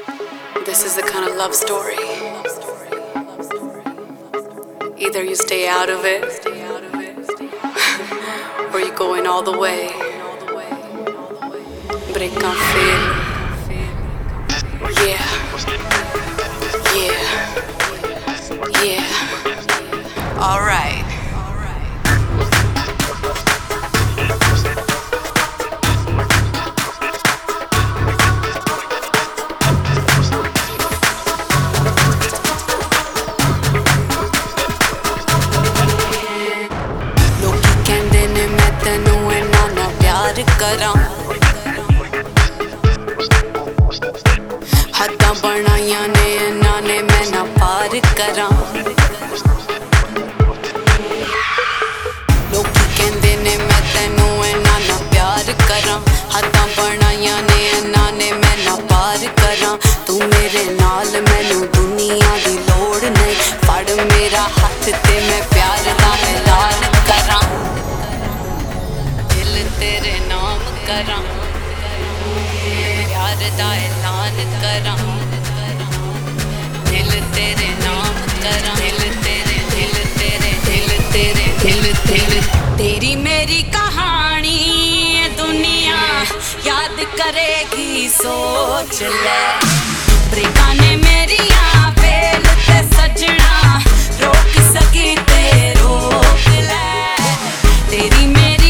This is the kind of love story. Either you stay out of it, or you go in all the way. Break un fil. Yeah. Yeah. Yeah. Alright. हद्दां बनाइयां ने इन्हां ने मैं ना पार करां लोकी कहंदे ने मैं तैनू इन्हां ना प्यार करां हद्दां बनाइयां ने इन्हां ने मैं ना पार करां तू मेरे नाल मैनू दुनिया दी लोड़ नहीं फड़ मेरा हत्थ ते मैं प्यार दा ऐलान करां दिल तेरे नाम करां प्यार दा ऐलान करां दिल तेरे नाम करां दिल तेरी मेरी कहानी दुनिया याद करेगी सोच ले ब्रेकां ने मेरियां फेल ते सजना रोक सकी ते रोक ले तेरी मेरी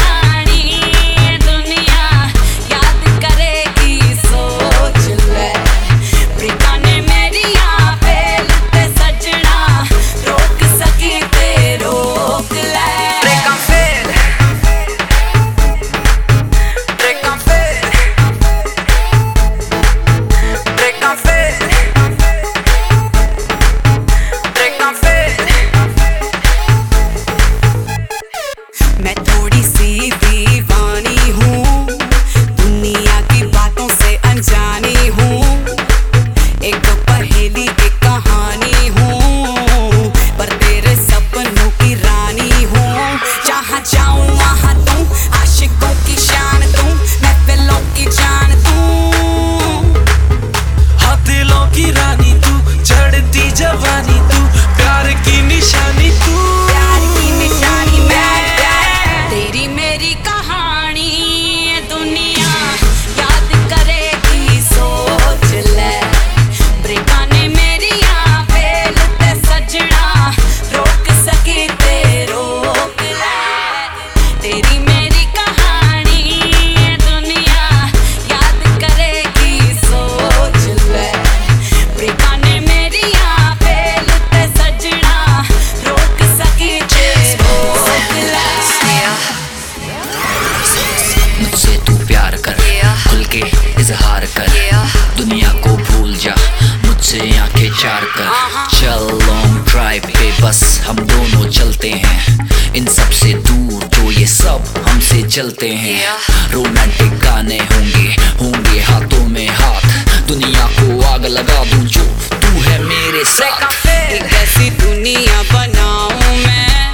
इजहार कर दुनिया को भूल जा मुझसे आंखें चार कर चल लॉन्ग ड्राइव पे बस हम दोनों चलते हैं इन सब से दूर जो ये सब हमसे चलते हैं रोमांटिक गाने होंगे हाथों में हाथ दुनिया को आग लगा दूं जो तू है मेरे साथ एक ऐसी दुनिया बनाऊं मैं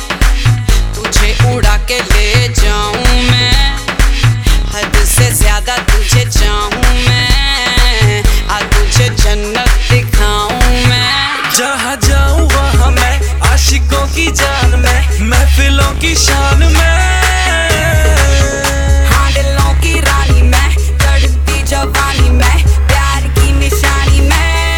तुझे उड़ा के ले जाऊं मैं हद से ज्यादा तुझे चाहूं मैं आ तुझे जन्नत दिखाऊं मैं जहाँ जाऊं वहाँ मैं आशिकों की जान में महफिलों की शान में हाँ दिलों की रानी मैं चढ़ती जवानी में प्यार की निशानी में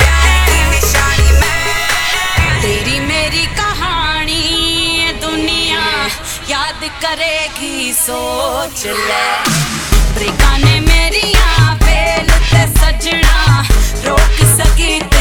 तेरी मेरी कहानी दुनिया याद करेगी सोच ले ब्रेकां ने मेरियां फेल ते सजना रोक सकी